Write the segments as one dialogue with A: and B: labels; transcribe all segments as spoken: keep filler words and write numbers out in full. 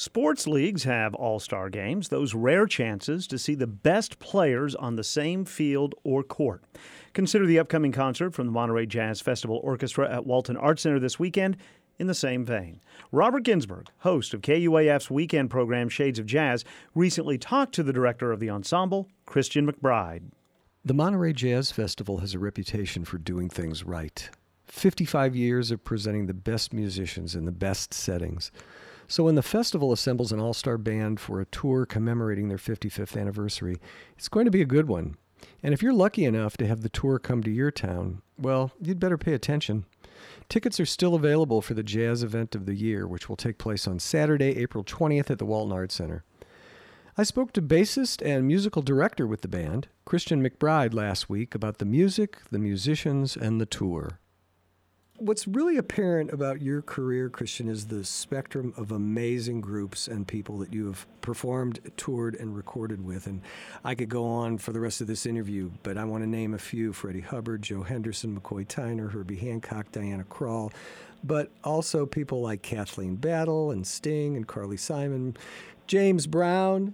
A: Sports leagues have all-star games, those rare chances to see the best players on the same field or court. Consider the upcoming concert from the Monterey Jazz Festival Orchestra at Walton Arts Center this weekend in the same vein. Robert Ginsburg, host of K U A F's weekend program Shades of Jazz, recently talked to the director of the ensemble, Christian McBride.
B: The Monterey Jazz Festival has a reputation for doing things right. fifty-five years of presenting the best musicians in the best settings. So when the festival assembles an all-star band for a tour commemorating their fifty-fifth anniversary, it's going to be a good one. And if you're lucky enough to have the tour come to your town, well, you'd better pay attention. Tickets are still available for the jazz event of the year, which will take place on Saturday, April twentieth at the Walton Arts Center. I spoke to bassist and musical director with the band, Christian McBride, last week about the music, the musicians, and the tour. What's really apparent about your career, Christian, is the spectrum of amazing groups and people that you have performed, toured, and recorded with. And I could go on for the rest of this interview, but I want to name a few: Freddie Hubbard, Joe Henderson, McCoy Tyner, Herbie Hancock, Diana Krall, but also people like Kathleen Battle and Sting and Carly Simon, James Brown.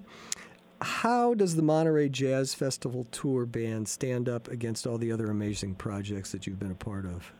B: How does the Monterey Jazz Festival Tour band stand up against all the other amazing projects that you've been a part of?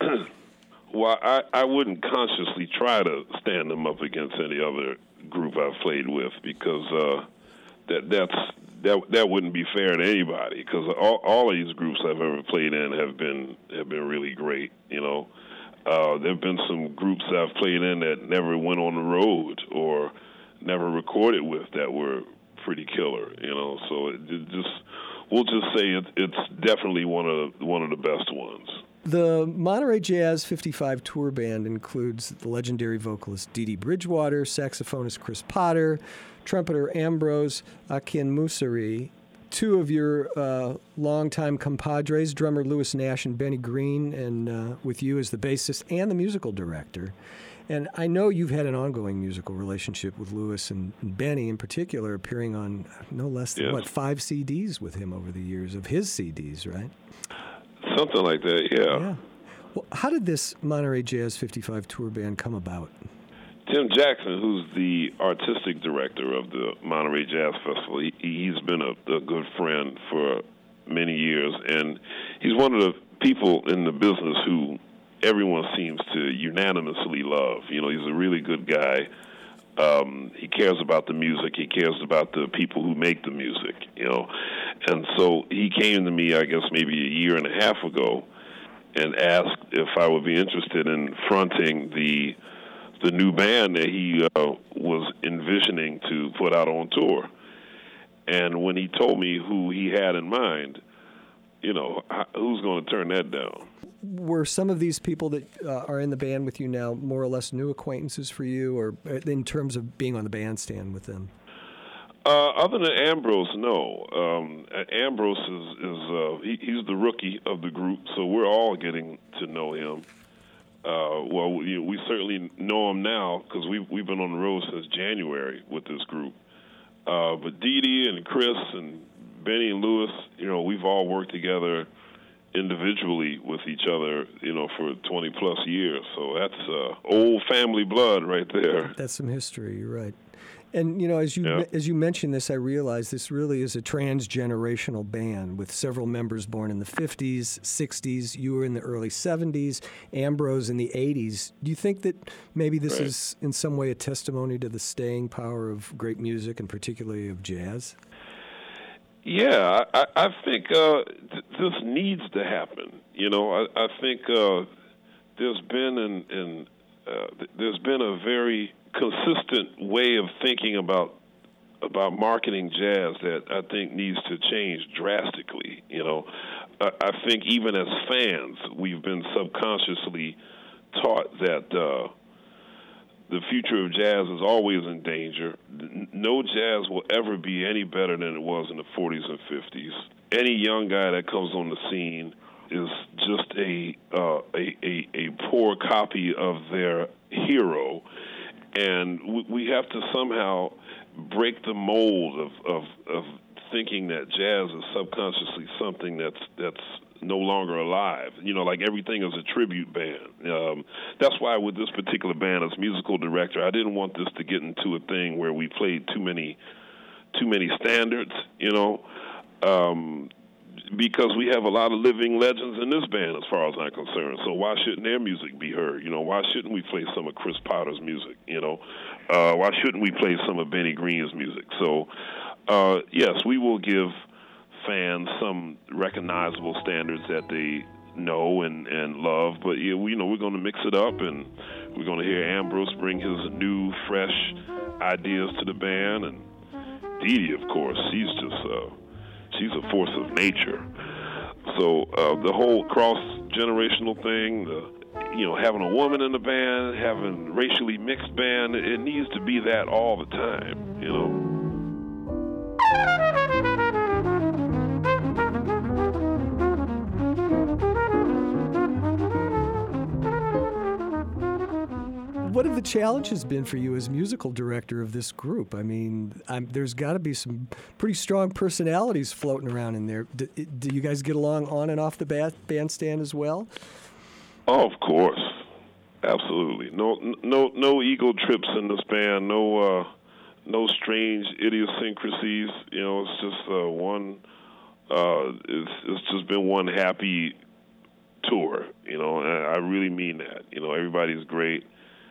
C: Well, I, I wouldn't consciously try to stand them up against any other group I've played with, because uh, that that's that that wouldn't be fair to anybody. Because all, all of these groups I've ever played in have been have been really great. You know, uh, there've been some groups I've played in that never went on the road or never recorded with that were pretty killer. You know, so it, it just we'll just say it, it's definitely one of the, one of the best ones.
B: The Monterey Jazz fifty-five tour band includes the legendary vocalist Dee Dee Bridgewater, saxophonist Chris Potter, trumpeter Ambrose Akinmusire, two of your uh, longtime compadres, drummer Louis Nash and Benny Green, and uh, with you as the bassist and the musical director. And I know you've had an ongoing musical relationship with Louis and, and Benny in particular, appearing on no less than, yes. what, five C Ds with him over the years, of his C Ds, right?
C: Something like that, yeah. yeah.
B: Well, how did this Monterey Jazz fifty-five tour band come about?
C: Tim Jackson, who's the artistic director of the Monterey Jazz Festival, he, he's been a, a good friend for many years, and he's one of the people in the business who everyone seems to unanimously love. You know, he's a really good guy. Um, he cares about the music. He cares about the people who make the music, you know. And so he came to me, I guess, maybe a year and a half ago and asked if I would be interested in fronting the the new band that he uh, was envisioning to put out on tour. And when he told me who he had in mind, you know, who's going to turn that down?
B: Were some of these people that uh, are in the band with you now more or less new acquaintances for you, or in terms of being on the bandstand with them?
C: Uh, other than Ambrose, no. Um, Ambrose is, is uh, he, he's the rookie of the group, so we're all getting to know him. Uh, well, we, we certainly know him now because we've, we've been on the road since January with this group. Uh, but Dee Dee and Chris and Benny and Louis, you know, we've all worked together individually with each other, you know, for twenty plus years. So that's uh, old family blood right there.
B: That's some history, you're right. And, you know, as you yeah. as you mentioned this, I realize this really is a transgenerational band with several members born in the fifties, sixties. You were in the early seventies, Ambrose in the eighties. Do you think that maybe this
C: right.
B: is in some way a testimony to the staying power of great music, and particularly of jazz?
C: Yeah, I, I think uh, th- this needs to happen. You know, I, I think uh, there's been an, an uh, th- there's been a very consistent way of thinking about about marketing jazz that I think needs to change drastically. You know, I, I think even as fans, we've been subconsciously taught that uh, the future of jazz is always in danger. No jazz will ever be any better than it was in the forties and fifties. Any young guy that comes on the scene is just a uh, a, a, a poor copy of their hero. And we have to somehow break the mold of, of, of thinking that jazz is subconsciously something that's that's no longer alive. You know, like everything is a tribute band. Um, that's why with this particular band, as musical director, I didn't want this to get into a thing where we played too many, too many standards. You know, um, because we have a lot of living legends in this band, as far as I'm concerned. So why shouldn't their music be heard? You know, why shouldn't we play some of Chris Potter's music? You know, uh, why shouldn't we play some of Benny Green's music? So, uh, yes, we will give fans some recognizable standards that they know and, and love, but yeah, we you know we're going to mix it up, and we're going to hear Ambrose bring his new, fresh ideas to the band, and Dee Dee, of course, she's just uh, she's a force of nature. So uh, the whole cross-generational thing, the, you know, having a woman in the band, having racially mixed band, it needs to be that all the time, you know.
B: What have the challenges been for you as musical director of this group? I mean, I'm, there's got to be some pretty strong personalities floating around in there. Do, do you guys get along on and off the ba- bandstand as well?
C: Oh, of course, absolutely. No, no, no ego trips in this band. No, uh, no strange idiosyncrasies. You know, it's just uh, one. Uh, it's it's just been one happy tour. You know, and I really mean that. You know, everybody's great.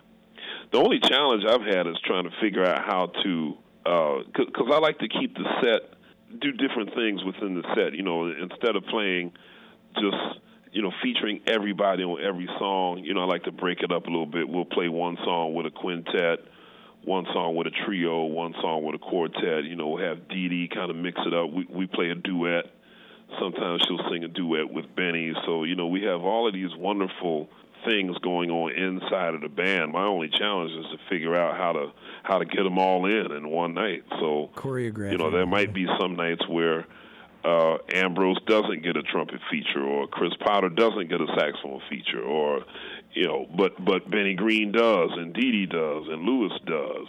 C: The only challenge I've had is trying to figure out how to, because uh, I like to keep the set, do different things within the set. You know, instead of playing just, you know, featuring everybody on every song, you know, I like to break it up a little bit. We'll play one song with a quintet, one song with a trio, one song with a quartet. You know, we'll have Dee Dee kind of mix it up. We, we play a duet. Sometimes she'll sing a duet with Benny. So, you know, we have all of these wonderful things going on inside of the band. My only challenge is to figure out how to how to get them all in in one night. So,
B: choreography.
C: You know, there might be some nights where uh, Ambrose doesn't get a trumpet feature, or Chris Potter doesn't get a saxophone feature, or you know, but but Benny Green does, and Dee Dee does, and Louis does.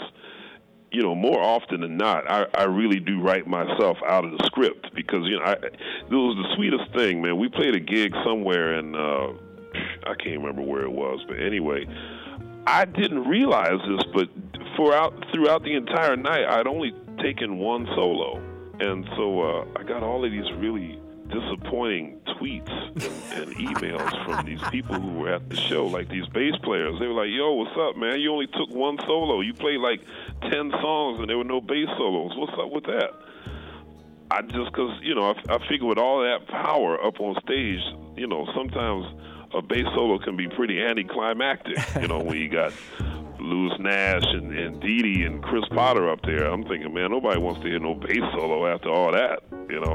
C: You know, more often than not, I, I really do write myself out of the script, because you know, I, it was the sweetest thing, man. We played a gig somewhere in. Uh, I can't remember where it was, but anyway, I didn't realize this, but throughout throughout the entire night, I'd only taken one solo, and so uh, I got all of these really disappointing tweets and, and emails from these people who were at the show, like these bass players. They were like, "Yo, what's up, man? You only took one solo. You played like ten songs, and there were no bass solos. What's up with that?" I just, because you know, I, I figure with all that power up on stage, you know, sometimes a bass solo can be pretty anticlimactic, you know, when you got Louis Nash and, and Dee Dee and Chris Potter up there. I'm thinking, man, nobody wants to hear no bass solo after all that, you know.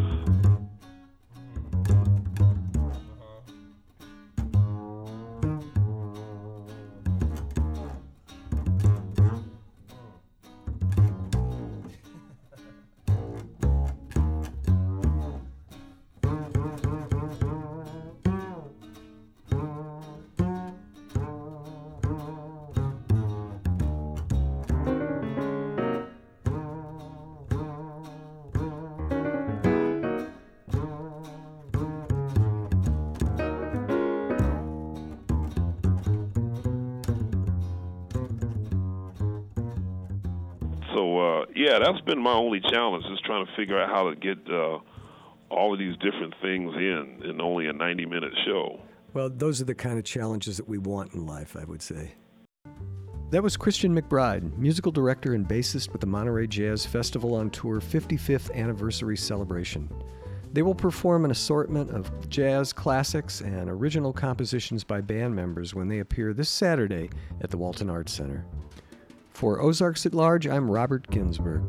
C: So, uh, yeah, that's been my only challenge, is trying to figure out how to get uh, all of these different things in in only a ninety-minute show.
B: Well, those are the kind of challenges that we want in life, I would say. That was Christian McBride, musical director and bassist with the Monterey Jazz Festival on Tour fifty-fifth Anniversary Celebration. They will perform an assortment of jazz classics and original compositions by band members when they appear this Saturday at the Walton Arts Center. For Ozarks at Large, I'm Robert Ginsburg.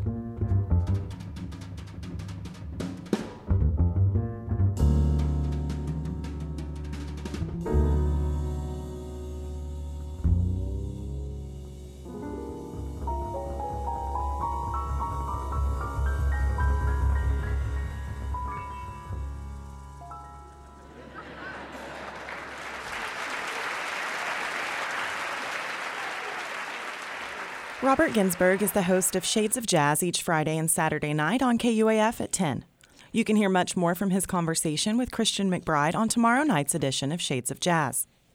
D: Robert Ginsburg is the host of Shades of Jazz each Friday and Saturday night on K U A F at ten. You can hear much more from his conversation with Christian McBride on tomorrow night's edition of Shades of Jazz.